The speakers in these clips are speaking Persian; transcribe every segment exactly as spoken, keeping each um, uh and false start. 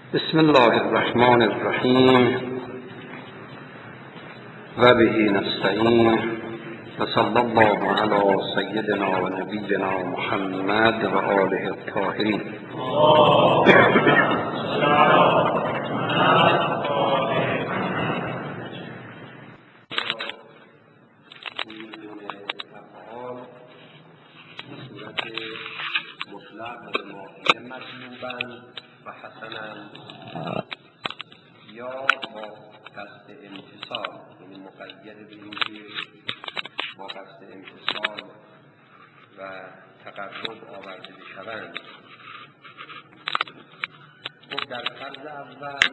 بسم الله الرحمن الرحیم و به نستعین و صلی الله علی سیدنا و نبینا محمد و آله الطاهرین. مطلق به ماهیه مطلوبا و حسنا یا با قصد امتصال، یعنی مقید به اینکه با قصد امتصال و تقرب آورده بشوند. خب در فرض اول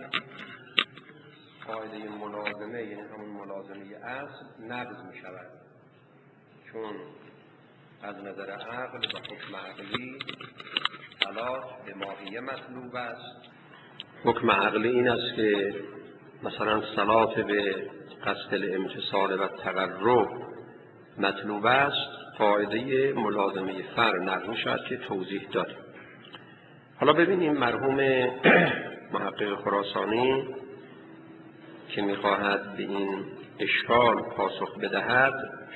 قاعده ملازمه، یعنی همون ملازمه اصل، نقض می شود، چون از نظر عقل و حکم عقلی صلات به ماهیه مطلوب است. حکم عقلی این است که مثلا صلات به قصد الامتصال و تقرب مطلوب است، قاعده ملازمه فرع نقض می شود که توضیح داد. حالا ببینیم مرحوم محقق خراسانی که می‌خواهد به این اشکال پاسخ بدهد،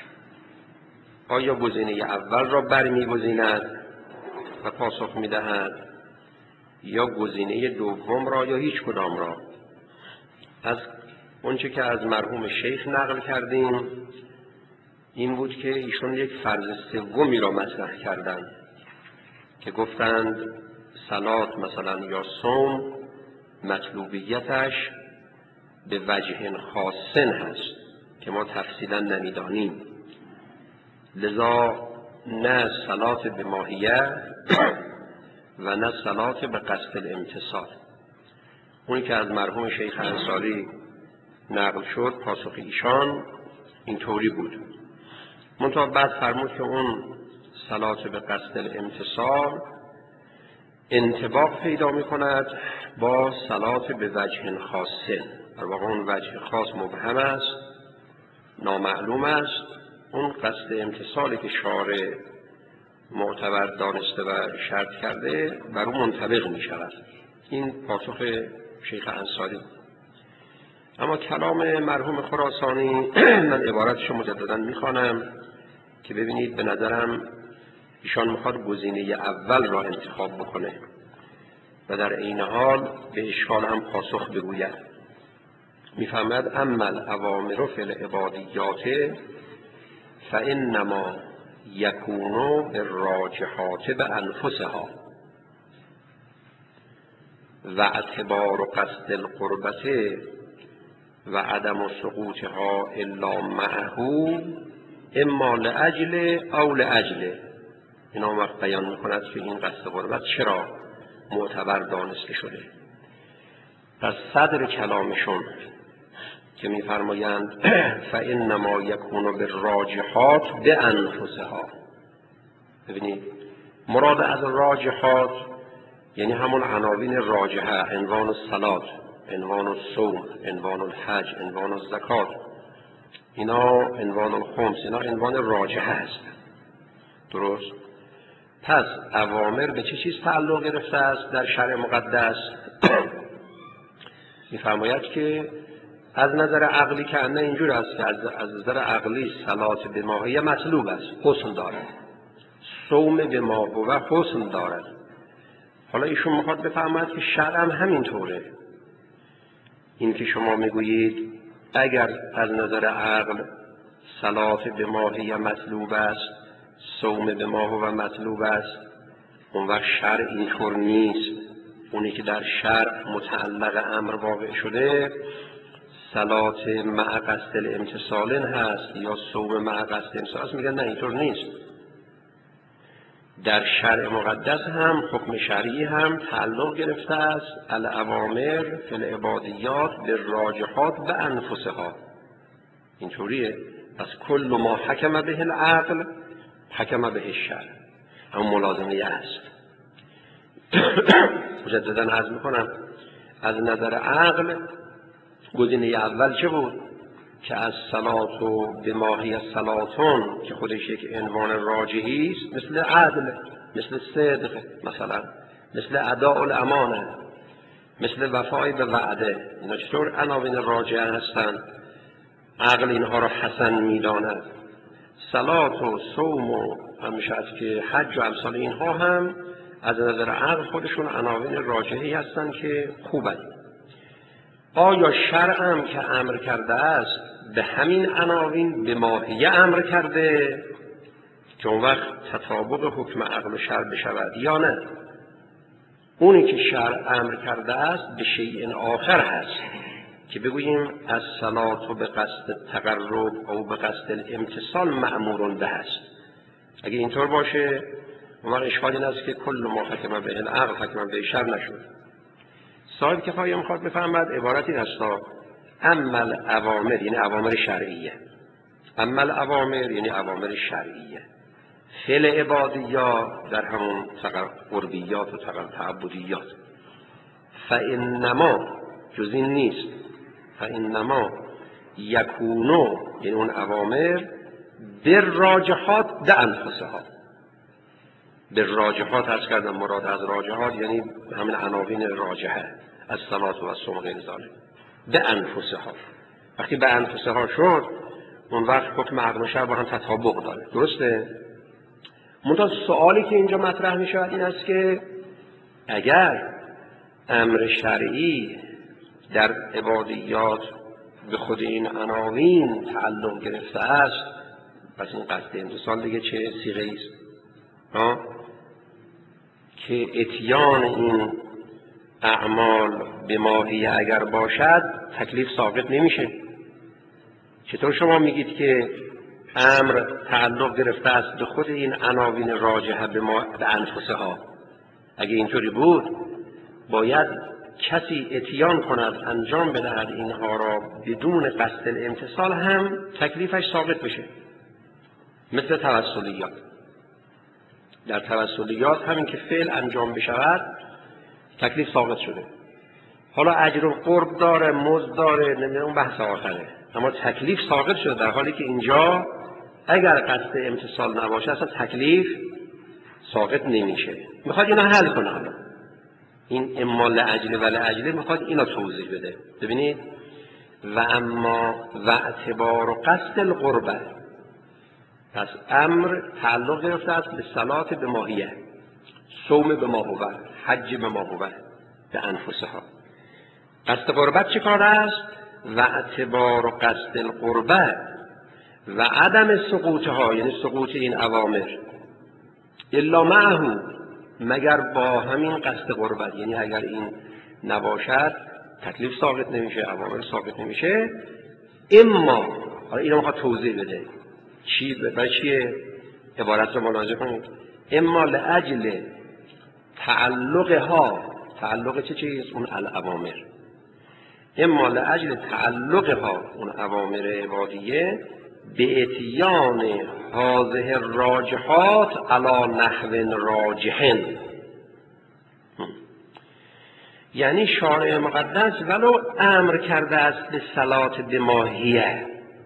آیا گزینه اول را برمی‌گزیند و پاسخ می‌دهد یا گزینه دوم را یا هیچ کدام را؟ از اونچه که از مرحوم شیخ نقل کردیم این بود که ایشون یک فرض سومی را مطرح کردند که گفتند صلات مثلا یا صوم مطلوبیتش به وجه خاصن هست که ما تفصیلا نمیدانیم، لذا نه صلات به ماهیه و نه صلات به قصد الامتصال. اونی که از مرحوم شیخ انصاری نقل شد پاسخ ایشان اینطوری بود، منتها بعد فرمود که اون صلات به قصد الامتصال انطباق پیدا می کند با صلات به وجه خاصه. در واقع اون وجه خاص مبهم است، نامعلوم است. اون قصد امتصالی که شارع معتبر دانسته و شرط کرده بر اون منطبق می شود. این پاسخ شیخ انصاری. اما کلام مرحوم خراسانی من عبارتش مجددا می خوانم که ببینید به نظرم ایشان میخواد گزینه اول را انتخاب بکنه و در این حال به اشکال هم پاسخ بگوید. میفهمد اما الاوامر فی العبادیات فانما یکونو بالراجحات بانفسها و اعتبار قصد القربت و عدم سقوطها الا معه اما لاجل او لاجل. اینا وقت بیان میکند که این قصد قربت چرا معتبر دانسته شده. در صدر کلامشون که میفرمایند فانما یکون بالراجحات بانفسها، ببینید مراد از راجحات یعنی همون عناوین راجحه، عنوان الصلات، عنوان الصوم، عنوان الحج، عنوان الزکات، اینا عنوان الخمس، اینا عنوان راجحه است. درست؟ پس اوامر به چه چیز تعلق گرفته است در شرع مقدس؟ می‌فرماید که از نظر عقلی که انه اینجور است که از نظر عقلی صلات به ماهیه مطلوب است، حسن دارد، صوم به ماهوه حسن دارد. حالا ایشون میخواد بفرماید که شرع هم همینطوره. این که شما میگویید اگر از نظر عقل صلات به ماهیه مطلوب است، صوم به ماهوه مطلوب است، اون وقت شرع اینطور نیست. اونی که در شرع متعلق امر واقع شده صلات مع قصد الامتصال هست یا صوم مع قصد الامتصال هست. میگن نه اینطور نیست. در شرع مقدس هم حکم شرعی هم تعلق گرفته است الاوامر فی العبادیات بالراجحات بانفسها. اینطوریه. پس کل ما حکم به العقل حکم به الشرع، هم ملازمه است. مجددا عرض میکنم از نظر عقل گزینه اول چه بود؟ که از صلات و به ماهی صلاتون که خودش یک عنوان راجحی است، مثل عدل، مثل صدق، مثلا مثل اداء الامانه، مثل وفای به وعده. اینا چطور عناوین راجعه هستند؟ عقل اینها را حسن می‌داند. صلات و صوم و همیشه از که حج و امثال اینها هم از نظر عقل خودشون عناوین راجحی هستند که خوبند. آیا شرع هم که امر کرده است به همین عناوین به ماهیه امر کرده که اون وقت تطابق حکم عقل و شرع بشود یا نه؟ اونی که شرع امر کرده است به شیء آخر هست که بگوییم از صلات و به قصد تقرب او به قصد الامتصال مأمورون به هست. اگه اینطور باشه اون وقت اشکال این است که کل ما حکم به العقل حکم به شرع نشد. صاحب کفایه میخواد بفهمد عبارتی هستا اما الاوامر یعنی اوامر شرعیه، اما الاوامر یعنی اوامر شرعیه، فعل عبادیات در همون قربیات و تعبدیات. فانما جز این نیست، فانما یکونو یعنی اون اوامر در راجحات ده انفسها. به راجحات هست کردن، مراد از راجحات یعنی همین عناوین راجحه از صلات و از صوم غیر ذالک. به انفسها، وقتی به انفسها شد اون وقت حکم عقل و شرع با هم تطابق داره. درسته؟ منتها سوالی که اینجا مطرح می شود این است که اگر امر شرعی در عبادیات به خود این عناوین تعلق گرفته است، پس این قصد امتصال دیگه چه صیغه است؟ که اتیان این اعمال به ماهیه اگر باشد تکلیف ساقط نمیشه. چطور شما میگید که امر تعلق گرفته است به خود این عناوین راجحه به, ما... به انفسها؟ اگه اینطوری بود باید کسی اتیان کند انجام بدهد اینها را بدون قصد الامتصال هم تکلیفش ساقط بشه. مثل توسلیات. در توسلیات همین که فعل انجام بشود تکلیف ساقط شده. حالا اجر و قرب داره، مزد داره، نمیدونم اون بحث آخره، اما تکلیف ساقط شده، در حالی که اینجا اگر قصد امتصال نباشه اصلا تکلیف ساقط نمیشه. میخواد اینا حل کنه. حالا این اما لعجل و لعجله میخواد اینا توضیح بده. ببینید و اما و اعتبار و قصد القربه، پس امر تعلق گرفته است به صلات به ماهیه، صوم به ماهوه، حج به ماهوه، به انفسها. قصد قربت چه کار است؟ و اعتبار و قصد القربه و عدم سقوطها یعنی سقوط این اوامر الا معه مگر با همین قصد قربت، یعنی اگر این نباشد تکلیف ساقط نمیشه، اوامر ساقط نمیشه. اما حالا اینو میخواد توضیح بده چی برای چیه عبارت رو ملاحظه کنید. اما لاجل تعلقها، تعلق چه چیز؟ اون الاوامر. اما لاجل تعلقها اون اوامر عبادیه به اتیان هذه الراجحات علی نحو راجحن، یعنی شارع مقدس ولو امر کرده است به صلات به ماهیه،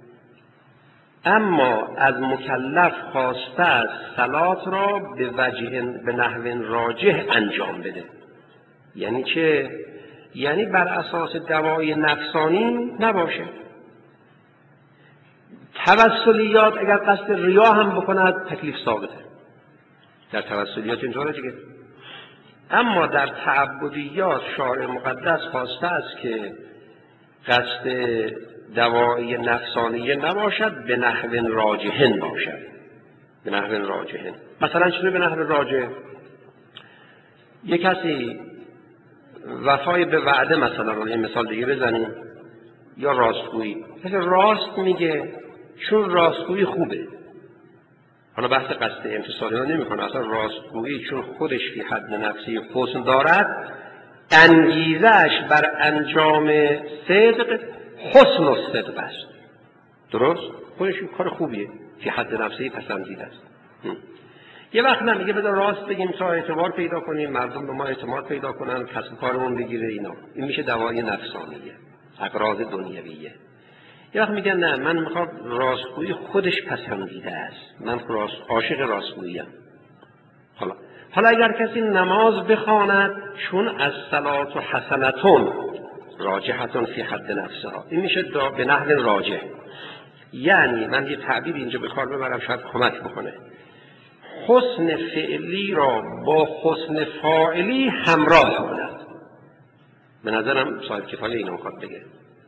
اما از مکلف خواسته است صلات را به وجه به نحو راجح انجام بده. یعنی چه؟ یعنی بر اساس دوای نفسانی نباشه. توسلیات اگر قصد ریا هم بکند تکلیف ثابته. در توسلیات اینطوره دیگه. اما در تعبدیات شارع مقدس خواسته است که قصد دوای نفسانیه نباشد، به نحو راجحن باشد. به نحو راجحن. مثلا چطور به نحو راجح؟ یک کسی وفای به وعده مثلا رو یه مثال دیگه بزنیم، یا راستگویی. کسی راست میگه چون راستگویی خوبه. حالا بحث قصد امتصالی رو نمی کنه، اصلا راستگویی چون خودش فی حد نفسی حسن دارد، انگیزش بر انجام صدق حسن و صدق است. درست؟ خودش کار خوبیه، فی حد نفسی پسندیده است. یه وقت نمیگه بذار راست بگیم تا اعتبار پیدا کنیم، مردم به ما اعتماد پیدا کنن، کسب کارمون بگیره. اینا این میشه دوای نفسانیه، اغراض دنیویه. یه وقت میگن نه، من میخوام راستگویی خودش پسندیده است، من راست عاشق راستگوییم. حالا حالا اگر کسی نماز بخواند چون از صلات و حسنتون راجحتون فی حد نفسها، این میشه به نحو راجح. یعنی من یه تعبیر اینجا به کار ببرم شاید کمک بکنه. حسن فعلی را با حسن فاعلی همراه کند. به نظرم صاحب کفایه اینو میخواد بگه،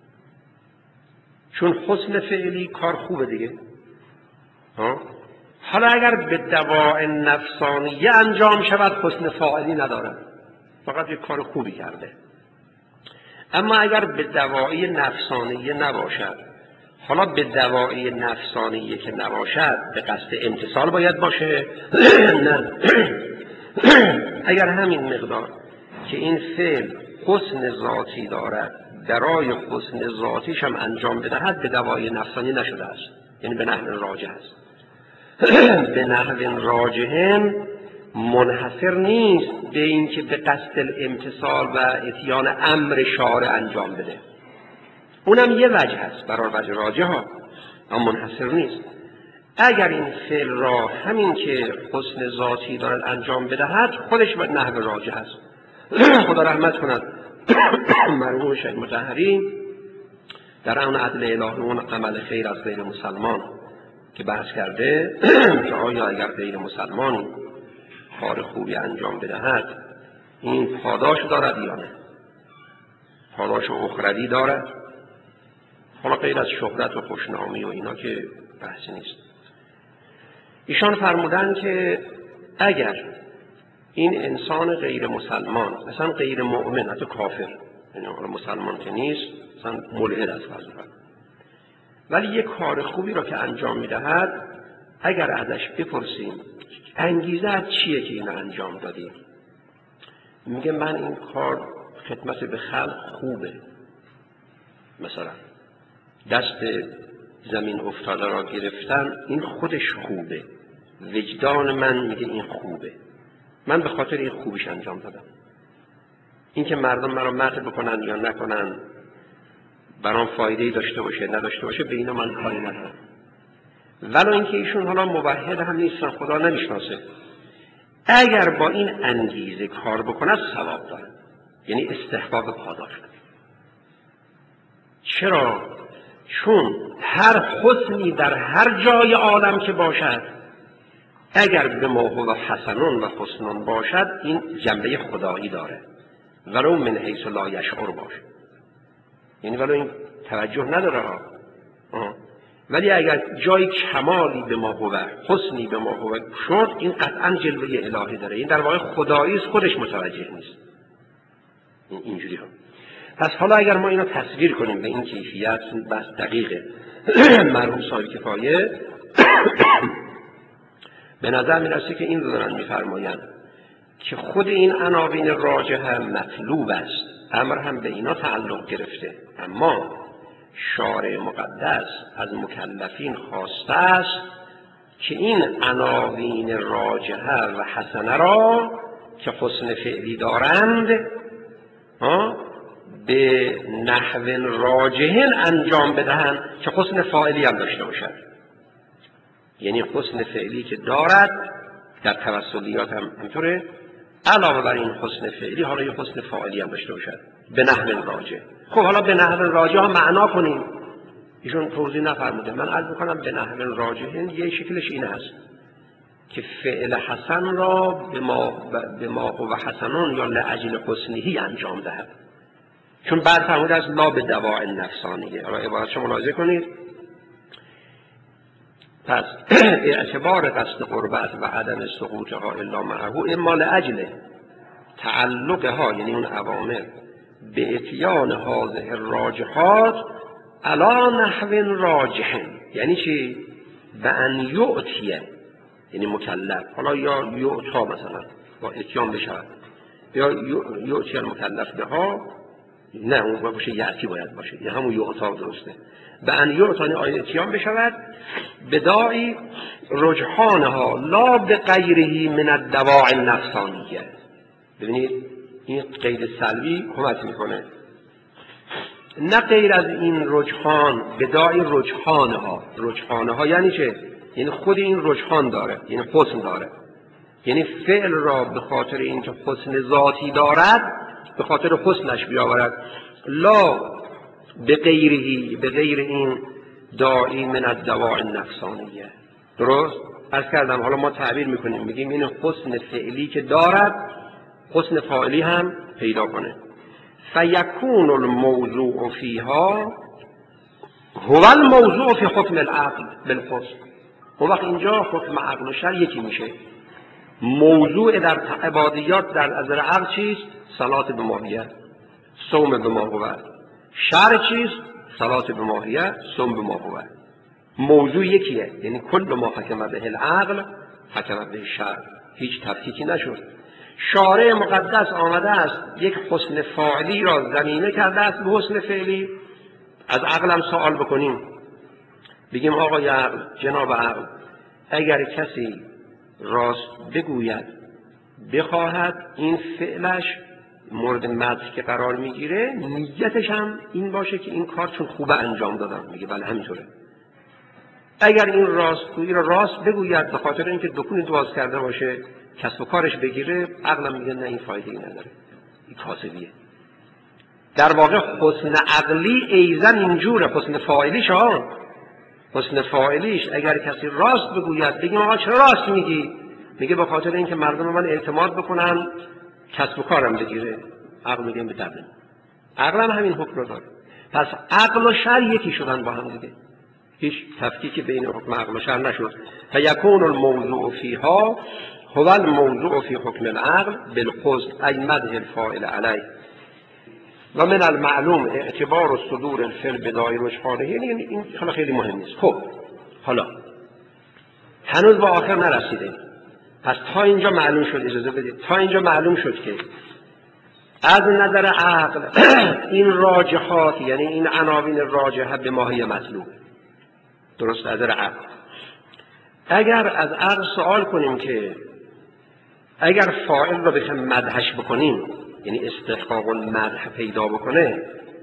چون حسن فعلی کار خوبه دیگه. ها؟ حالا اگر به دواء نفسانیه انجام شود حسن فاعلی ندارد، فقط یک کار خوبی کرده. اما اگر به دواعی نفسانیه نباشد، حالا به دواعی نفسانیه که نباشد به قصد امتصال باید باشه. نه اگر همین مقدار که این فعل حسن ذاتی دارد برای حسن ذاتیش هم انجام بدهد به دواعی نفسانی نشده است، یعنی به نحو راجح است. به نحو راجح منحصر نیست به این که به قصد الامتصال و اتیان امر شارع انجام بده، اونم یه وجه هست برای وجه راجح ها، اما منحصر نیست. اگر این فعل را همین که حسن ذاتی دارد انجام بدهد خودش به نحو راجح هست. خدا رحمت کند مرحوم شیخ مطهری در اون عدل الهی اون عمل خیر از غیر مسلمان که بحث کرده که آیا اگر غیر مسلمانی کار خوبی انجام بدهد این پاداش دارد یا نه، پاداش اخروی دارد. حالا غیر از شهرت و خوشنامی و اینا که بحثی نیست. ایشان فرمودن که اگر این انسان غیر مسلمان، مثلا غیر مؤمن، حتی کافر، یعنی مسلمان که نیست، مثلا ملحد است فرض، ولی یک کار خوبی را که انجام میدهد اگر ازش بپرسیم انگیزه چیه که اینو انجام دادی، میگه من این کار خدمت به خلق خوبه، مثلا دست زمین افتاده را گرفتن این خودش خوبه، وجدان من میگه این خوبه، من به خاطر این خوبیش انجام دادم. این که مردم مرا مدح بکنن یا نکنن، برام فایده‌ای داشته باشه نداشته باشه، به اینا من کاری ندارم. ولو اینکه ایشون حالا موحد هم نیستن، خدا نمیشناسه، اگر با این انگیزه کار بکنه ثواب داره، یعنی استحقاق پاداش. چرا؟ چون هر حسنی در هر جای عالم که باشد اگر به ما هو حسنون و حسنون باشد این جنبه خدایی داره، ولو من حیث لا یشعر باشه، یعنی ولو این توجه نداره ها. ولی اگر جای کمالی به ما هو، حسنی به ما هو شد، این قطعا جلوه الهی داره، این در واقع خدایی است، خودش متوجه نیست. این اینجوری ها. پس حالا اگر ما اینو تصویر کنیم به این کیفیت، بس دقیقه مرحوم صاحب کفایه به نظر میرسه که این رو دارن میفرمایند که خود این عناوین راجح مطلوب است، امر هم به اینا تعلق گرفته، اما شارع مقدس از مکلفین خواسته است که این عناوین راجحه و حسنه را که حسن فعلی دارند به نحو راجح انجام بدهند که حسن فاعلی هم داشته باشد. یعنی حسن فعلی که دارد در توسلیات هم اینطوره، علاوه بر این حسن فعلی حالا یه حسن فاعلی هم داشته باشد به نحو راجح. خب حالا به نحو راجح ها معنا کنیم، ایشون توضیح نفرموده، من عرض میکنم به نحو راجح یه شکلش این است که فعل حسن را به ما به ما هو حسنون یا لاجل حسنه انجام دهد، چون بعد فرموده از لا به دواء نفسانیه. حالا عبارتشو ملاحظه کنید. پس اعتبار قصد قربت و عدم سقوطها الا معه اما لاجل تعلقها، یعنی اون اوامر به اتیان هذه الراجحات علی نحو راجح، یعنی چی؟ به ان یؤتیه، یعنی مکلف، حالا یا یؤتا مثلا با اتیان بشود، یا یؤتی المکلف بها، نه اون باشه یعتی باید باشه، یه همون یؤتا درسته، به ان یؤتانی آیه اتیان بشود بداعی رجحانها لا به غیره من الدواء النفسانیه. ببینید این قید سلبی کمک میکنه، نه غیر از این رجحان، بداعی رجحانها. رجحانها یعنی چه؟ یعنی خود این رجحان داره، یعنی حسن داره، یعنی فعل را به خاطر اینکه حسن ذاتی دارد به خاطر حسنش بیاورد، لا به غیرهی، به غیر این داعی من الدواء النفسانیه. درست؟ عرض کردم حالا ما تعبیر میکنیم میگیم این حسن فعلی که دارد حسن فاعلی هم پیدا کنه. فیکون الموضوع فیها هو الموضوع فی حکم العقل بالحسن. اون وقت اینجا حکم عقل و شرع یکی میشه. موضوع در عبادیات در نظر عقل چیست؟ صلات به ماهیت، صوم به ماهیت. شرع چیست؟ صلات به ماهیت، صوم به ماهیت. موضوع یکیه، یعنی کل ما حکم به العقل حکم به شرع، هیچ تفکیکی نشد. شارع مقدس آمده است یک حسن فاعلی را ضمیمه کرده است به حسن فعلی. از عقلم سوال بکنیم بگیم آقای عقل، جناب عقل، اگر کسی راست بگوید بخواهد این فعلش مورد مدح که قرار میگیره نیتش هم این باشه که این کار چون خوبه انجام دادم، میگه بله همینطوره. اگر این راستگویی را راست بگوید به خاطر اینکه دکونی باز کرده باشه کسب و کارش بگیره، عقلم میگه نه این فایده ای نداره، این کاسبیه. در واقع حسن عقلی ایزن اینجوره، حسن فاعلیش ها، حسن فاعلیش اگر کسی راست بگوید بگیم آقا چرا راست میگی؟ میگه به خاطر اینکه مردم من اعتماد بکنن کسب و کارم بگیره. عقل میگه به درد عقلم همین حکم رو داره. پس عقل و شرع یکی شدن با هم دیگه، هیچ تفکیکی بین حکم عقل و شرع نشد. فیکون الموضوع فیها هو الموضوع فی حکم العقل بالحسن ای مدح الفاعل علیه و من المعلوم اعتبار الصدور الفعل بدای رجحانه. یعنی این حالا خیلی مهم نیست. خب حالا هنوز با آخر نرسیده. پس تا اینجا معلوم شد، اجازه بدید، تا اینجا معلوم شد که از نظر عقل این راجحات، یعنی این عناوین راجحه به ماهی مطلوب، درست از نظر عقل. اگر از عقل سوال کنیم که اگر فاعل رو بخوایم مدحش بکنیم، یعنی استحقاق المدح پیدا بکنه،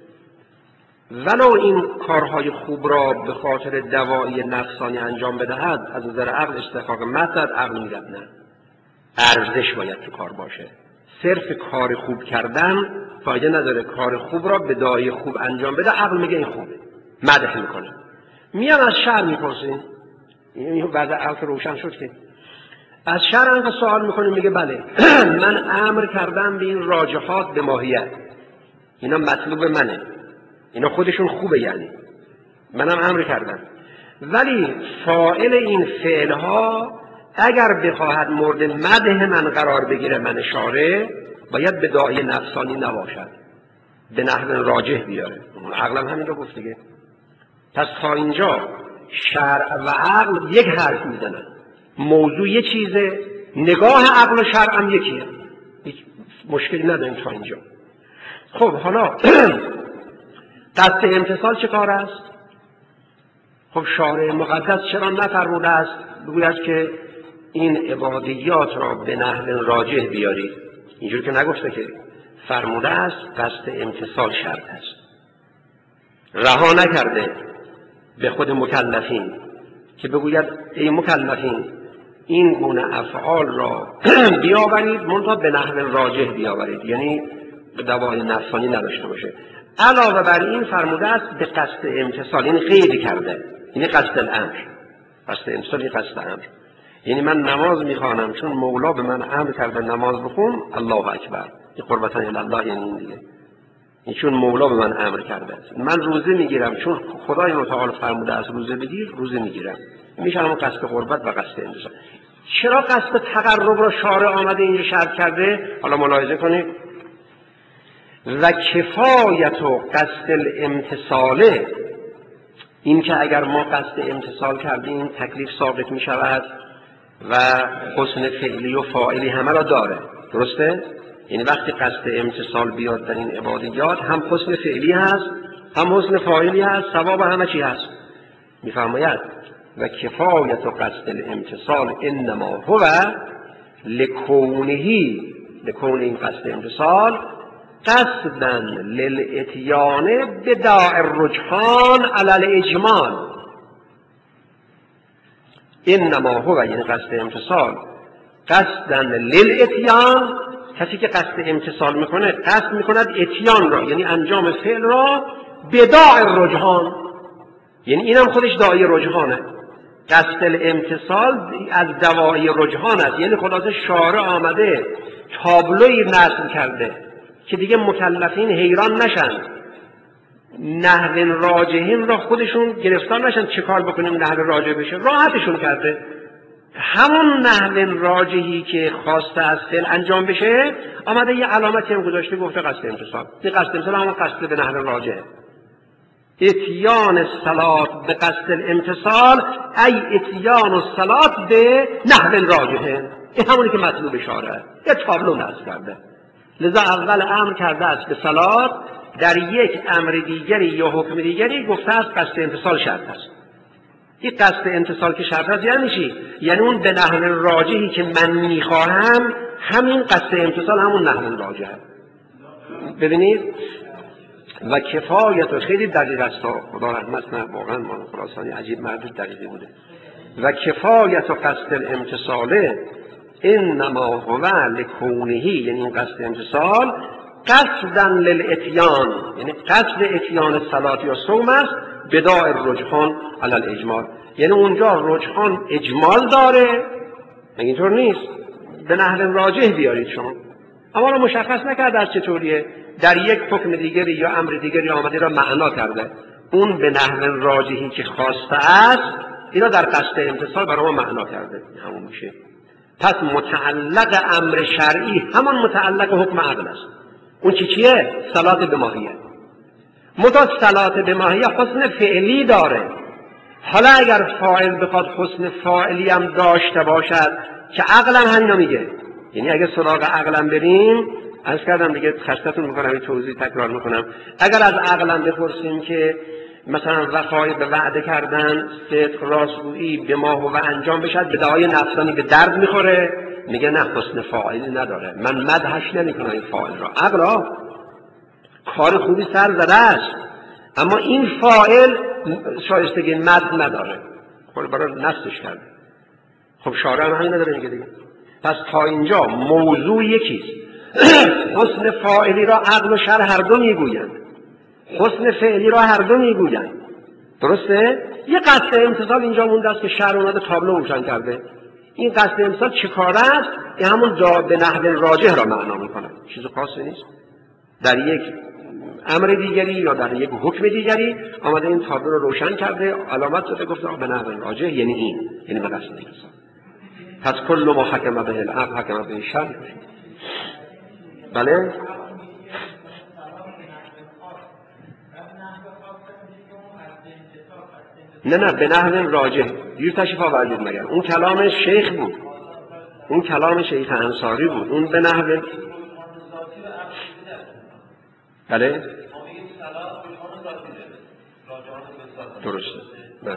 ولو این کارهای خوب را به خاطر دواعی نفسانی انجام بدهد، از نظر عقل استحقاق مدح، عقل میگه نه، ارزش باید تو کار باشه. صرف کار خوب کردن فایده نداره، کار خوب را به داعی خوب انجام بده، عقل میگه این خوبه، مدح میکنه. میان از شرع میپرسیم، این بعد عقل روشن شد که از شرع هم سوال میکنیم، میگه بله من امر کردم به این راجحات به ماهیت، اینا مطلوب منه، اینا خودشون خوبه، یعنی منم امر کردم، ولی فاعل این فعلها اگر بخواهد مورد مدح من قرار بگیره من شارع، باید به داعی نفسانی نباشد، به نحو راجح بیاره. عقلم همین رو گفت دیگه. پس تا اینجا شرع و عقل یک حرف میزنن، موضوع یه چیزه، نگاه عقل و شرع هم یکیه، هیچ مشکلی نداریم تا اینجا. خب حالا قصد امتصال چه کار است؟ خب شارع مقدس چرا نفرموده است بگوید که این عبادیات را به نحو راجح بیارید؟ اینجوری که نگفته که، فرموده است قصد امتصال شرط است، رها نکرده به خود مکلفین که بگوید ای مکلفین این گونه افعال را بیاورید، منتها به نحو راجح بیاورید، یعنی به دواعی نفسانی نداشته باشه. علاوه بر این فرموده است به قصد امتصال، یعنی قید کرده، یعنی قصد الامر، قصد امتصال یعنی قصد امر، یعنی من نماز میخوانم چون مولا به من امر کرده نماز بخون، الله اکبر، این قربتان الی الله، یعنی این دیگه، این چون مولا به من امر کرده است. من روزه میگیرم چون خدای متعال فرموده است روزه بگیر، روزه میگیرم، میشه همون قصد قربت و قصد امتصال. چرا قصد تقرب را شارع آمده اینجا شرط کرده؟ حالا ملاحظه کنید، و کفایت و قصد الامتصاله، این که اگر ما قصد امتصال کردیم تکلیف ثابت می شود و حسن فعلی و فاعلی همه را داره، درسته؟ یعنی وقتی قصد امتصال بیاد در این عبادیات هم حسن فعلی هست هم حسن فاعلی هست، ثواب همه چی هست. میفرماید و کفایت و قصد الامتصال انما هو لکونهی، لکون این قصد امتصال قصدا للاتیان بداع الرجحان علی الاجمال. انما هو یعنی قصد امتصال قصدن للاتیان، کسی که قصد امتصال میکنه قصد میکند اتیان را یعنی انجام فعل را بداع رجحان، یعنی اینم خودش داعی رجحانه. قصد امتصال از دواعی رجحان است، یعنی خلاصه شارع آمده تابلوی نصب کرده که دیگه مکلفین حیران نشن، نحو راجحین را خودشون گرفتار نشن چه کار بکنیم نحو راجح بشه، راحتشون کرده. همون نحو راجحی که خواسته از فعل انجام بشه آمده یه علامتی هم گذاشته گفته قصد امتصال. این قصد امتصال همون قصد به نحو راجحه. اتیان الصلاة به قصد الامتصال ای اتیان الصلاة به نحو راجحه، این همونی که مطلوب شارعه، یه تابلو نصب کرده. لذا اول امر کرده است به صلات، در یک امر دیگری یا حکم دیگری گفته است قصد امتصال شرط است. این قصد امتصال که شرط است یعنی چی؟ یعنی اون به نحو راجحی که من میخواهم همین قصد امتصال همون نحو راجحه. ببینید و کفایت و خیلی دقیق است، خدا رحمت کنه، واقعا ما خراسانی عجیب مرد دقیقی بوده. و کفایت و قصد الامتصاله انما هو لکونهی، یعنی این قصد امتصال قصدن للاتیان، یعنی قصد اتیان صلات یا صوم است بداع رجحان علی الاجمال، یعنی اونجا رجحان اجمال داره، اینطور نیست به نحو راجح بیارید شما، اما رو مشخص نکرده از چطوریه، در یک حکم دیگری یا امر دیگری آمده را معنا کرده، اون به نحو راجحی که خواسته است اینا در قصد امتصال برای ما معنا کرده، همون میشه. پس متعلق امر شرعی همان متعلق حکم عقل است. اون چی چیه؟ صلات به ماهیه. مدت صلات به ماهیه حسن فعلی داره. حالا اگر فاعل بخواد حسن فاعلی هم داشته باشد که عقلم همینو میگه، یعنی اگه سراغ عقلم بریم، عرض کردم دیگه خستتون میکنم این توضیح تکرار میکنم، اگر از عقلم بپرسیم که مثلا وفای به وعده کردن، صدق، راستگویی به ماه و انجام بشد به دعای نفسانی به درد میخوره، میگه نه حسن فاعلی نداره، من مدحش نمیکنم این فاعل را. عقلا کار خوبی سر زده است اما این فاعل شایستگی مدح نداره، خب برای نفسش کرده. خب شارع هم همین نداره میگه دیگه. پس تا اینجا موضوع یکیست. حسن فاعلی را عقل و شرع هر دو میگویند، حسن فعلی را هر دو میگویند، درسته؟ یه قصد امتصال اینجا مونده است که شرع اومده تابلو روشن کرده. این قصد امتصال چه کار است؟ این همون به نحو راجح را معنا میکنه، چیز خاصی نیست. در یک امر دیگری یا در یک حکم دیگری آمده این تابلو رو روشن کرده، علامت داده گفته به نحو راجح یعنی این، یعنی به قصد امتصال. پس کل ما حکم به العقل حکم به الشرع. بله؟ نه نه به نحو راجح دیر تشریف آوردید مگر اون کلام شیخ بود، اون کلام شیخ انصاری بود، اون به نحو بله درسته. نه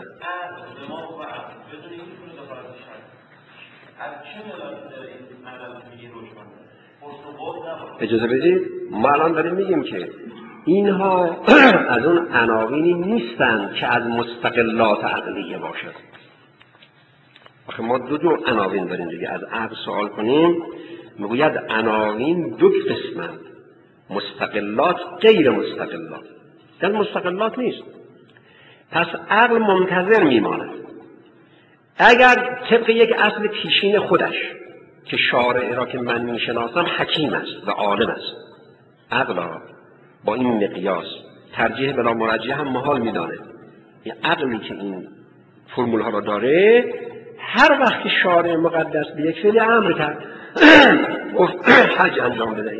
اجازه بدید ما الان داریم میگیم که اینها از اون عناوینی نیستند که از مستقلات عقلیه باشد. آخه ما دو دو عناوین داریم دیگه، از عقل سوال کنیم میگوید عناوین دو قسمند، مستقلات غیر مستقلات. در مستقلات نیست، پس عقل منتظر میماند. اگر طبق یک اصل پیشین خودش که شارع را که من میشناسم حکیم است و عالم است، عقل با این مقیاس ترجیح بلا مرجح هم محال میدانه. این عقلی که این فرمول ها را داره هر وقت که شارع مقدس به یک فعل امر کرد گفت حج انجام بدهید،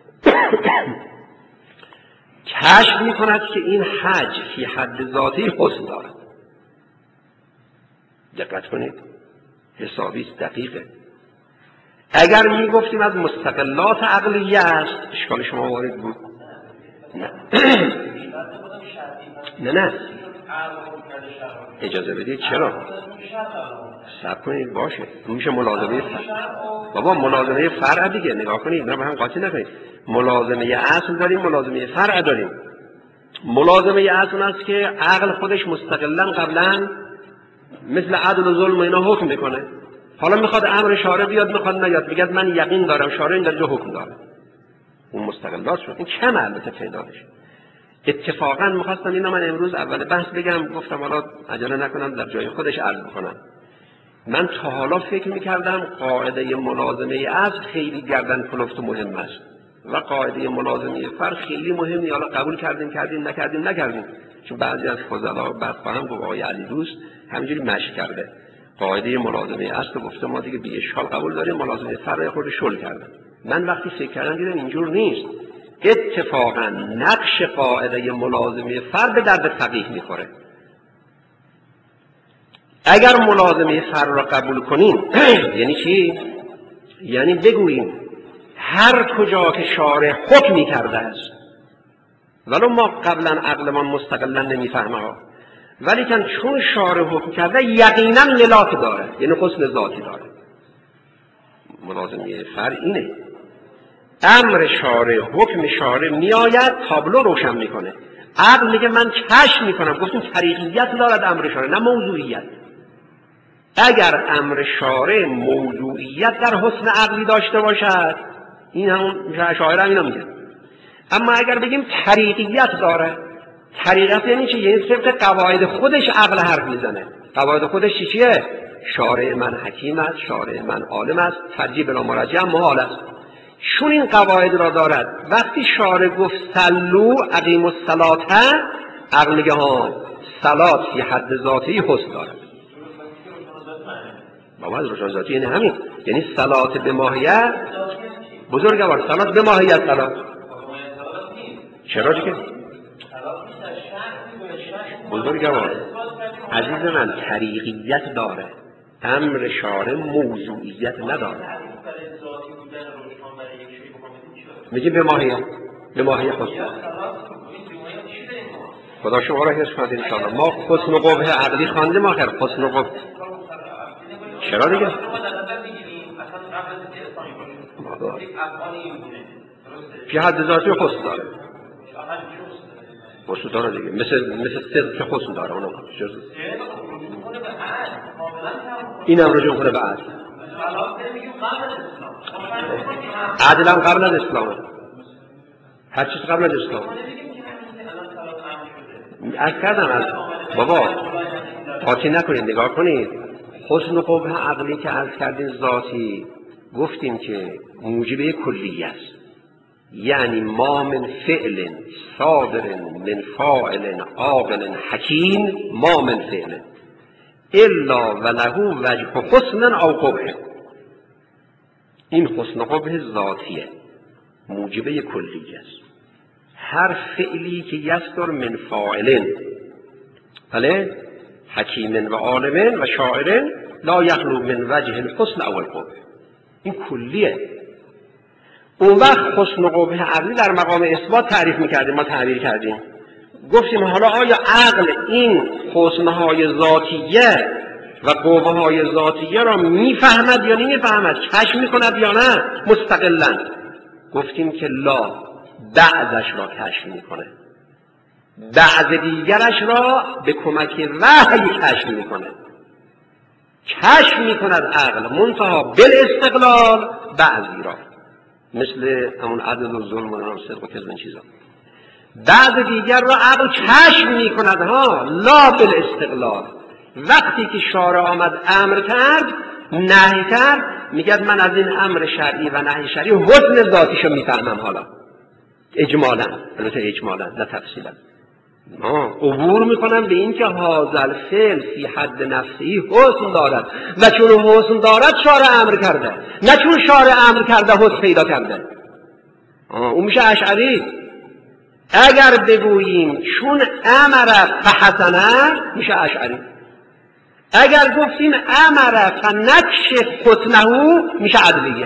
کشف میکند که این حج فی حد ذاتی حسن دارد. دقت کنید حسابی دقیقه. اگر میگفتیم از مستقلات عقلیه است اشکال شما وارد بود. نه نه نه اجازه بدید چرا؟ صبر کنید باشه میشه ملازمه فرع. بابا ملازمه فرع دیگه نگاه کنید، نه با هم قاطی نکنید. ملازمه اصل داریم، ملازمه فرع داریم. ملازمه اصل است که عقل خودش مستقلا قبلا مثل عدل و ظلم و اینا حکم میکنه، حالا میخواد امر شارع بیاد، میخواد نیاد، بگید من یقین دارم شارع این درجه حکم داره، اون مستقلات شد. این کم البته تعدادش. اتفاقا میخواستم اینو من امروز اول بحث بگم، گفتم حالا عجله نکنم در جای خودش عرض کنم. من تا حالا فکر میکردم قاعده ملازمه اصل خیلی گردن کلفت و مهم است و قاعده ملازمه فرع خیلی مهم نیست. حالا قبول کردیم کردیم نکردیم نکردیم، چون بعضی از فضلا بعد خواهم گفت آقای علی دوست همینجوری مشی کرده. قاعده ملازمه اصل گفته ما دیگه بی اشکال قبول داریم، ملازمه فرع خود شل کرده. من وقتی فکر کردم دیدم اینجور نیست. اتفاقا نقش قاعده ملازمه فرع به درد فقیه میخوره. اگر ملازمه فرع را قبول کنیم یعنی چی؟ یعنی بگوییم هر کجا که شارع حکمی کرده است، ولو ما قبلا عقلمان مستقلا نمیفهمه، ولی کن چون شارع حکم کرده یقینا ملاک داره، یعنی حسن ذاتی داره. ملازمه فرع اینه، امر شارع حکم شارع میآید تابلو روشن میکنه. عقل میگه من کشف میکنم، گفتیم طریقیت دارد امر شارع نه موضوعیت. اگر امر شارع موضوعیت در حسن عقلی داشته باشد، این همون شاعر هم اینا میگه. اما اگر بگیم طریقیت داره، طریقیت یعنی چی؟ یعنی طبق قواعد خودش عقل حرف میزنه. قواعد خودش چی چیه؟ شارع من حکیم است، شارع من عالم است، ترجیح بلا مراجعه محال است. چون این قواعد را دارد، وقتی شارع گفت صلو اقیموا الصلاة، عقل میگه ها صلات فی حد ذاتی حسن دارد. بابا روشن ذاتی یعنی همین، یعنی صلات به ماهیت بزرگوار، صلات به ماهیت صلات. چرا دیگه؟ بزرگوار عزیز من طریقیت داره، امر شارع موضوعیت نداره. میگه به ماهیت، به ماهیت خود خدا شما را حفظ کنید انشاءالله. ما حسن و قبح عقلی خواندیم آخر، حسن و قبح چرا دیگه؟ فی حد ذاتی حسن داره، حسن داره دیگه، مثل مثل صدق که حسن داره. اونم اینم رجوع کنه به عدل. عدل هم قبل از اسلام، هر چیز قبل از اسلام. از کردم از بابا قاطی نکنید، نگاه کنید. حسن و قبح عقلی که عرض کردین ذاتی، گفتیم که موجب کلی است. یعنی ما من فعل صادر من فاعل عاقل حکیم ما من فعل الا وله وجه حسن او قبح. این حسن و قبح ذاتیه، موجبه کلی است. هر فعلی که یصدر من فاعل بله حکیم و عالم و شاعر لا یخلو من وجه الحسن او القبح، این کلیه. اون وقت حسن و قبح عقلی در مقام اثبات تعریف میکردیم، ما تعبیر کردیم، گفتیم حالا آیا عقل این حسنهای ذاتیه و قبحهای ذاتیه را میفهمد یا نمیفهمد، کشف میکند یا نه مستقلا؟ گفتیم که لا، بعضش را کشف میکنه، بعض دیگرش را به کمک وحی کشف میکنه. کشف میکند عقل منتها بالاستقلال بعضی را، مثل همون عدل و ظلم و صدق و کذب این چیزا. بعض دیگر را عقل کشف میکند ها، لا بالاستقلال. وقتی که شارع آمد امر کرد نهی کرد، میگه من از این امر شرعی و نهی شرعی حسن ذاتیشو میفهمم. حالا اجمالا، البته اجمالا نه تفصیلا، عبور میکنم به این که هذا فعل فی حد نفسی حسن دارد و چون حسن دارد شارع امر کرده، نه چون شارع امر کرده حسن پیدا کرده. اون میشه اشعری. اگر بگوییم چون امر فحسنه میشه اشعری. اگر گفتیم امر فنکشف حسنه میشه عدلیه.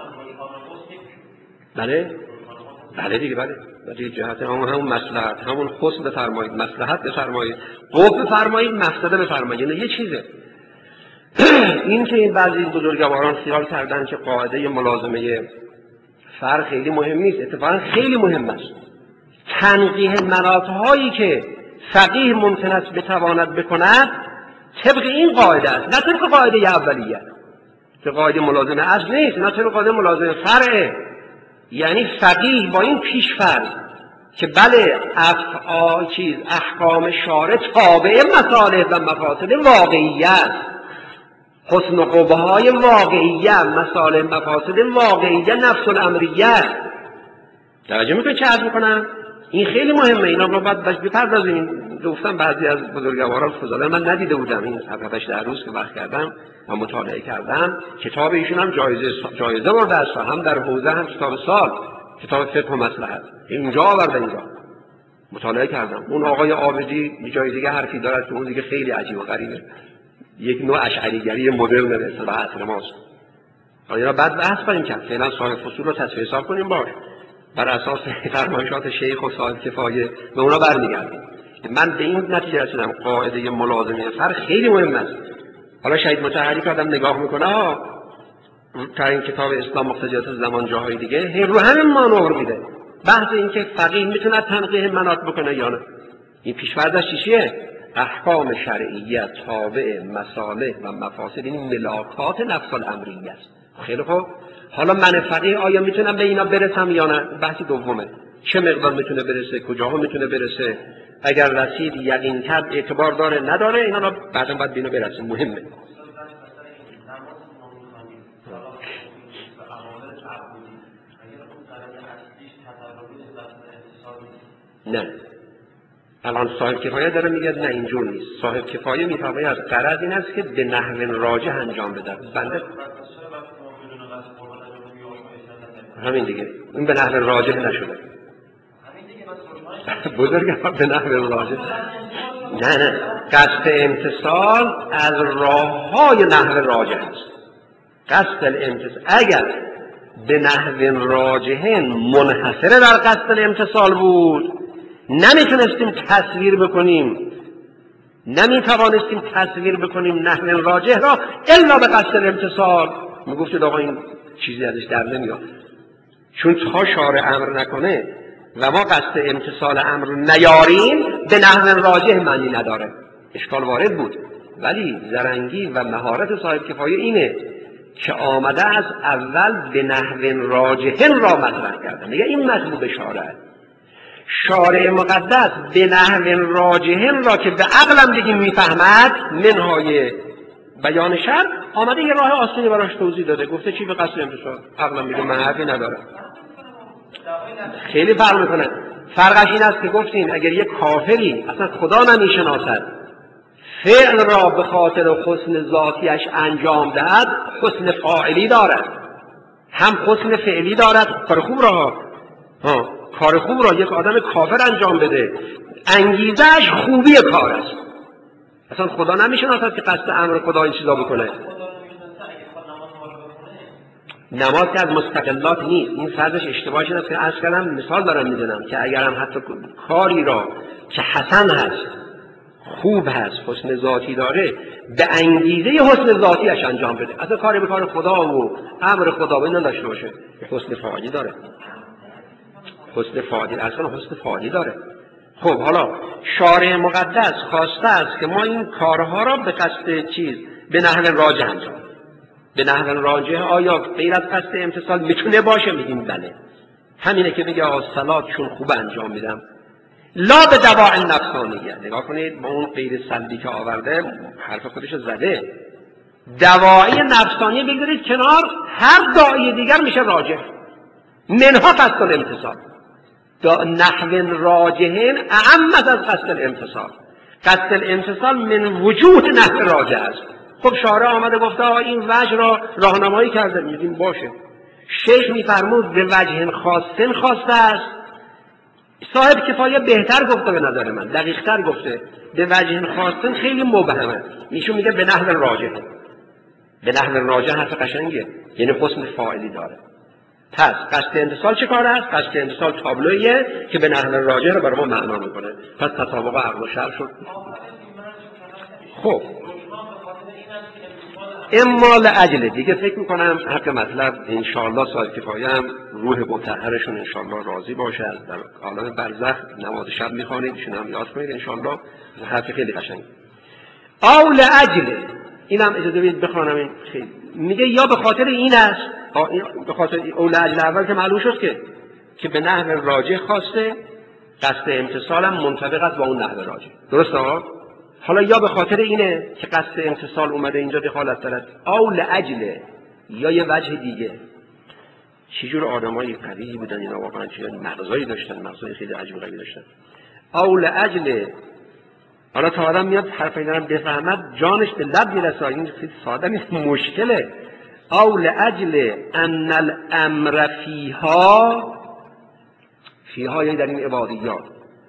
بله بله دیگه، بله ولی جهت همون همون مصلحت، همون حسن بفرمایید، مصلحت بفرمایید، قبح بفرمایید، مفسده بفرمایید. یعنی یه چیزه. این که این بعضی بزرگواران خیال کردن که قاعده ملازمه فرع خیلی مهم نیست، اتفاقا خیلی مهم است. تنقیح مناطهایی که فقیه ممکن است بتواند بکند طبق این قاعده است، نه طبق قاعده اولیه. که قاعده ملازم اصل نیست، اینا طبق قاعده ملازم فرعه. یعنی فقیه با این پیش‌فرض که بله افعال چیز احکام شارع تابع مصالح و مفاسد واقعی است، حسن و قبح‌های واقعیه، مصالح مفاسد واقعیه، نفس الامریه. توجه میکنید چه عرض میکنم؟ این خیلی مهمه، اینا ما باید بپردازیم. گفتم بعضی از بزرگواران فضلا من ندیده بودم، این هفت در روز که وقت کردم و مطالعه کردم، کتاب ایشون هم جایزه جایزه برده است، هم در حوزه هم کتاب سال، کتاب فقه و مصلحت اینجا آورده. اینجا مطالعه کردم. اون آقای عابدی یه جای دیگه حرفی دارد که اون دیگه خیلی عجیب و غریبه، یک نوع اشعریگری مدرن به اصطلاح عصر ماست. حالا بعد بحث کنیم که فعلا صاحب فصول رو تصفیه حساب کنیم باش، بر اساس فرمایشات شیخ و صاحب کفایه به اونا برمیگردیم. من به این نتیجه رسیدم قاعده ملازمه فرق خیلی مهم است. حالا شهید مطهری که آدم نگاه میکنه ها تا این کتاب اسلام مقتضیات زمان جاهای دیگه هی رو همین مانور میده، بحث این که فقیه میتونه تنقیح مناط بکنه یا نه. این پیش‌فرضش چیه؟ احکام شرعیه تابع مصالح و مفاسد، این ملاکات نفس الامریه است. خیلی خوب، حالا من فقیه آیا میتونم به اینا برسم یا نه؟ بحث دومه. چه مقدار میتونه برسه، کجاها میتونه برسه، اگر رسید یقین تر اعتبار داره نداره، اینا رو بعدا باید بینو برسه. مهمه. نه الان صاحب کفایه داره میگه نه اینجور نیست. صاحب کفایه میفهمه از غرض این است که به نحو راجح انجام بده. بنده همین دیگه، این به نحو راجح نشده. بزرگوار به نحو راجح نه نه قصد امتصال از راه های نحو راجح است. قصد الامتصال اگر به نحو راجح منحصره در قصد الامتصال بود نمیتونستیم تصویر بکنیم، نمیتوانستیم تصویر بکنیم نحو راجح را الا به قصد الامتصال. میگفتید آقا این چیزی ازش در نمیاد، چون تا شارع امر نکنه و ما قصد امتصال امر رو نیاریم به نحو راجح معنی نداره. اشکال وارد بود، ولی زرنگی و مهارت صاحب کفایه اینه که آمده از اول به نحو راجح را مطرح کرده. میگه این مطلوب شارع، شارع مقدس به نحو راجح را که به عقلم بگیم میفهمد منهای بیان شرع آمده یه راه آسونی براش توضیح داده، گفته چی به قصد امتصال، عقلم میگه من حرفی نداره. خیلی فرق میکنه. فرقش این است که گفتیم اگر یک کافری اصلا خدا نمیشناسد فعل را به خاطر حسن ذاتیش انجام دهد حسن فاعلی دارد، هم حسن فعلی دارد. کار خوب را ها کار خوب را یک آدم کافر انجام بده انگیزش خوبی کار است. اصلا خدا نمیشناسد که قصد امر خدا این چیزا بکنه. نماز که از مستقلات نیست. این فرضش اشتباهی است که عرض کردم، مثال دارم میزنم که اگرم حتی کاری را که حسن هست، خوب هست، حسن ذاتی داره، به انگیزه حسن ذاتیش انجام بده، اصلا کاری به کار خدا و امر خدا و اینا داشته باشه، حسن فاعلی داره. حسن فاعلی اصلا حسن فاعلی داره. خب حالا شارع مقدس خواسته است که ما این کارها را به قصد چیز به نحو راجح انجام. به نحو راجح آیا غیر از قصد امتصال میتونه باشه؟ میگیم بله. همینه که میگه صلات چون خوب انجام میدم لا به دواعی نفسانیه. نگاه کنید با اون غیر سلبی که آورده حرف خودش زده. دواعی نفسانی بگذارید کنار، هر داعی دیگر میشه راجح. منها قصد الامتصال. نحو راجحین اعم از قصد الامتصال. قصد الامتصال من وجوه نحو راجح است. خب شارع آمده گفته این وجه را راهنمایی کرده، میگیم باشه. شیخ میفرمود به وجه خاصن خواسته است. صاحب کفایه بهتر گفته به نظر من، دقیق‌تر گفته. به وجه خاصن خیلی مبهمه. ایشون میگه به نحو راجح. به نحو راجح حرف قشنگه، یعنی حسن فاعلی داره. پس قصد انتصال چه کار است؟ قصد انتصال تابلویه که به نحو راجح رو برای ما معنا میکنه. پس تطابق عقل و شرع شد. خب اما لعجله دیگه فکر میکنم حق مطلب انشاءالله صاحب کفایه هم روح مطهرشون انشاءالله راضی باشه. از در عالم برزخ نماز شب میخوانید، ایشون هم یاد کنید انشاءالله. حرف خیلی قشنگ. او لعجله اینم اجازه بدید بخوانم. این خیلی میگه یا به خاطر این است، به خاطر اول اجل اول که معلوم شد که که به نحو راجح خواسته، قصد امتصال هم منطبق است با اون نحو راجح. درسته ها؟ حالا یا به خاطر اینه که قصد امتصال اومده اینجا دخالت دارد، او لاجل، یا یه وجه دیگه. چه جور آدمای قوی بودن اینا، واقعا چه مغزایی داشتن، مغزای خیلی عجیب غریبی داشتن. او لاجل، حالا تا آدم میاد حرف اینا رو بفهمد جانش به لب میرسه، این خیلی ساده نیست، مشکله. او لاجل ان الامر فیها، فیها یعنی در این عبادیات،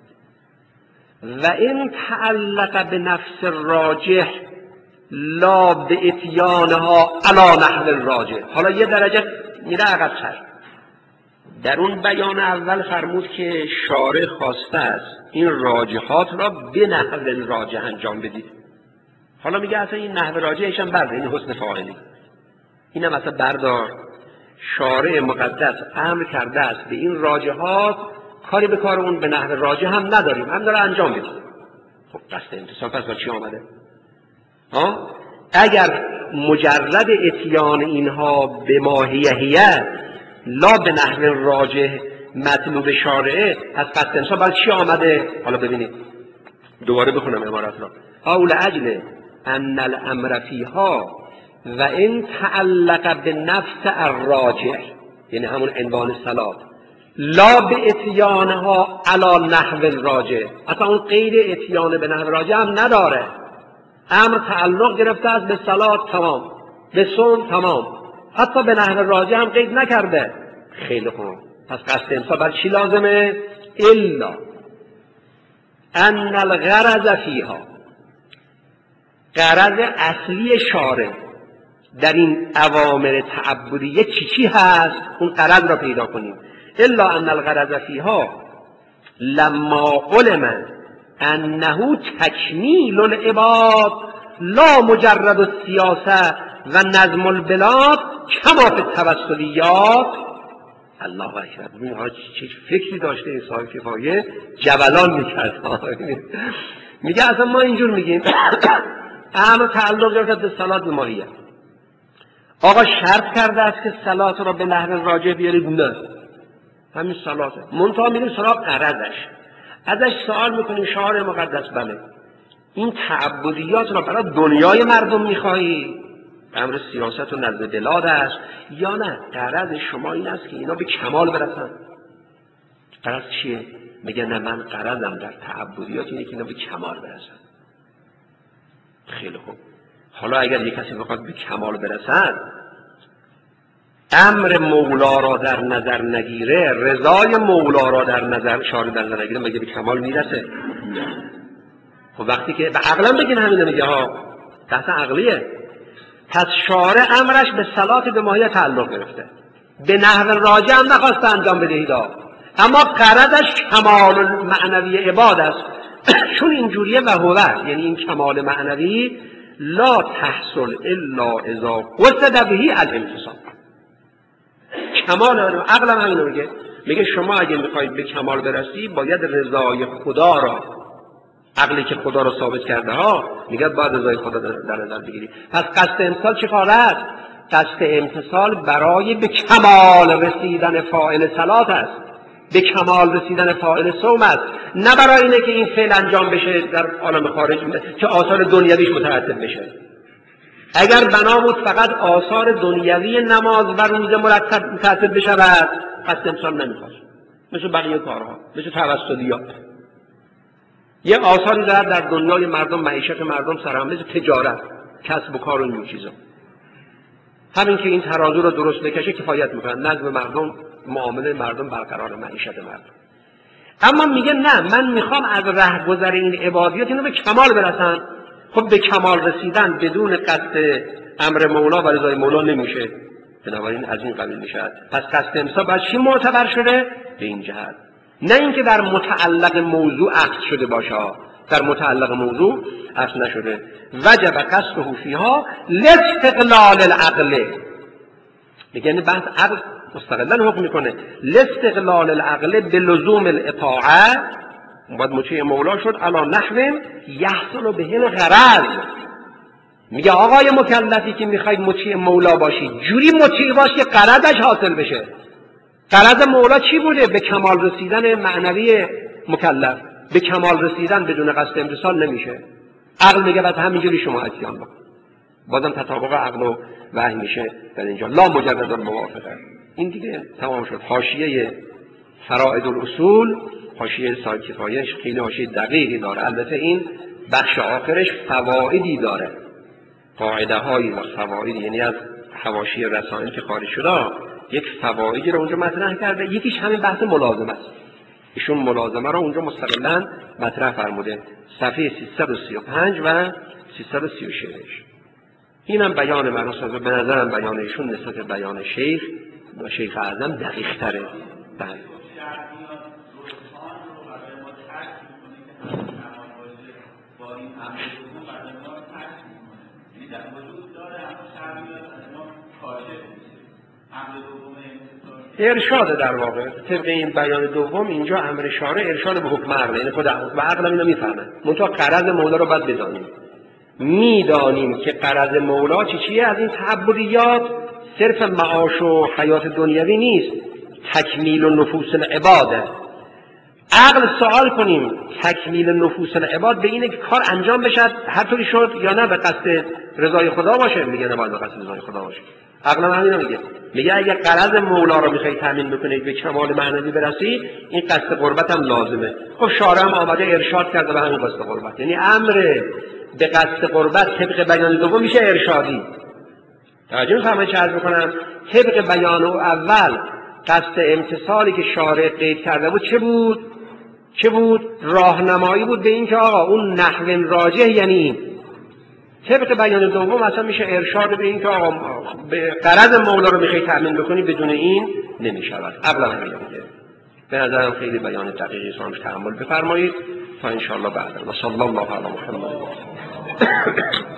و این تعلق به نفس راجح لا به اتیانها علی نحو راجح. حالا یه درجه میره عقب‌تر. در اون بیان اول فرمود که شارع خواسته است این راجحات را به نحو راجح انجام بدید. حالا میگه اصلا این نحو راجحش هم برده، این حسن فاعلی، اینم اصلا بردار. شارع مقدس امر کرده است به این راجحات، کاری به کار اون به نحو راجح هم نداریم، هم داره انجام بدید. خب قصد امتصال پس با چی آمده؟ ها؟ اگر مجرد اتیان اینها به ماهیهیه لا به نحو راجح مطلوب شارعه، پس قصد امتصال برای چی آمده؟ حالا ببینید، دوباره بخونم عبارت را. او لاجل ان الامر فیها و این تعلق به نفس الراجح، یعنی همون عنوان صلات، لا به اتیانها علی نحو راجح، اصلا اون قید اتیان به نحو راجح هم نداره. امر تعلق گرفته است به صلات تمام، به صوم تمام، حتی به نحو راجح هم قید نکرده. خیلی خوب، پس قصد امتصال برای چی لازمه؟ الا ان الغرض فیها، غرض اصلی شارع در این اوامر تعبدیه چی چی هست؟ اون غرض را پیدا کنیم. الا ان الغرض فیها لما علم انه تکمیل العباد لا مجرد السیاسه و نظم البلاد کما فی التوسلیات. الله اکبر. ببین چه فکری داشته این صاحب کفایه، جبلان میکرد. میگه اصلا ما اینجور میگیم امر تعلق دارد به صلات ماهیه. آقا شرط کرده است که صلات را به نحو راجح بیارید؟ نه، همین صلاته. منتها میریم سراغ غرضش، ازش سوال میکنیم شارع مقدس بله این تعبدیات را برای دنیای مردم میخواهی؟ امر سیاست و نظم بلاد است، یا نه غرض شما این است که اینا به کمال برسن؟ غرض چیه؟ میگه نه، من غرضم در تعبدیات اینه که اینا به کمال برسن. خیلی خوب، حالا اگر یک کسی بخواد به کمال برسن، امر مولا را در نظر نگیره، رضای مولا را در نظر شارع در نظر نگیره، مگه به کمال میرسه؟ خب وقتی که به عقلم بگین همینه، میگه ها تحت عقلیه. پس شارع امرش به صلات به ماهیه تعلق گرفته، به نحو راجع هم نخواسته انجام بدهید، اما غرضش کمال معنوی عباد است. چون اینجوریه و هو، یعنی این کمال معنوی لا تحصل الا اذا قصد به الامتصال. کمال عقلم همینو میگه، میگه شما اگه میخواید به کمال برسی باید رضای خدا را، عقلی که خدا را ثابت کرده ها میگه باید رضای خدا در نظر بگیری. پس قصد امتصال چه کار است؟ قصد امتصال برای به کمال رسیدن فاعل صلات است، به کمال رسیدن فاعل صوم است، نه برای اینه که این فعل انجام بشه در عالم خارج که آثار دنیویش مترتب بشه. اگر بنا بود فقط آثار دنیوی نماز و روزه مرتب مترتب بشود، قصد امتصال نمیخواست، مثل بقیه کارها، مثل توسلیات. یه آثاری دارد در دنیای مردم، معیشت مردم سرهم، مثل تجارت، کسب و کار و این چیزا. همین که این ترازو رو درست بکشه کفایت میکنه، نظم مردم، معامله مردم برقرار، معیشت مردم. اما میگه نه، من میخوام از رهگذر این عبادیت اینو به کمال برسن. خب به کمال رسیدن بدون قصد امر مولا و رضای مولا نمیشه، بنابراین از این قبیل میشه. پس قصد امتصال باید چی معتبر شده؟ به این جهت، نه اینکه در متعلق موضوع عقد شده باشه، در متعلق موضوع عقد نشده. وجب قصده فیها لاستقلال العقل، میگه یعنی بحث عقل مستقلا حکم میکنه. لاستقلال العقل بلزوم الاطاعه، باید مطیع مولا شد، علی نحو یحصل به الغرض. میگه آقای مکلفی که میخوای مطیع مولا باشی جوری مطیع باش که غرضش حاصل بشه. غرض مولا چی بوده؟ به کمال رسیدن معنوی مکلف. به کمال رسیدن بدون قصد امتثال نمیشه. عقل میگه بعد همینجوری شما اتیان بکن. بازم تطابق عقل و وحی میشه در اینجا. لا مجرد الموافقه. این دیگه تمام شد. حاشیه فرائض الاصول، حاشیه صاحب کفایه خیلی حاشیه دقیقی داره. البته این بخش آخرش فوائدی داره، قاعده هایی و فوائدی، یعنی از حواشی رسائل که خارج شده یک فوائدی رو اونجا مطرح کرده. یکیش همین بحث ملازمه است. ایشون ملازمه رو اونجا مستقلا مطرح فرموده، صفحه سیصد و سی و پنج و سیصد و سی و شش. اینم بیان مرحوم، به نظرم بیان ایشون نسبت بیان شیخ و شیخ اعظم دقیق تره. بله. ارشاد در واقع طبق این بیان دوم اینجا امر شارع ارشاد به حکم عقل، یعنی خود حکم عقل اینو میفهمه. منتها غرض مولا رو باید بدانیم. میدانیم که غرض مولا چی چیه از این تعبدیات؟ صرف معاش و حیات دنیوی نیست، تکمیل و نفوس العباده. عقل سوال کنیم تکمیل نفوس العباد به اینه که کار انجام بشه هر طوری شد یا نه به قصد رضای خدا باشه؟ میگه نه باید به قصد رضای خدا باشه. عقل هم همین میگه. میگه اگه غرض مولا رو میخوای تامین بکنید به کمال معنوی برسی این قصد قربت هم لازمه. خب شارع هم آمده ارشاد کرده به همین قصد قربت، یعنی امر به قصد قربت طبق بیان دوم میشه ارشادی. توجه می‌فرمایید چه عرض می‌کنم؟ طبق بیان اول قصد امتثالی که شارع قید کرده بود چه بود؟ چه بود؟ راهنمایی بود به این که آقا اون نحو راجح یعنی این. طبق بیان دوم اصلا میشه ارشاد به این که آقا به غرض مولا رو میخوای تامین بکنی بدون این نمیشود. عقلا همین میگه. به نظرم خیلی بیان دقیقی است، تحمل بفرمایید تا ان شاء الله بعدا. و صلی الله علی محمد.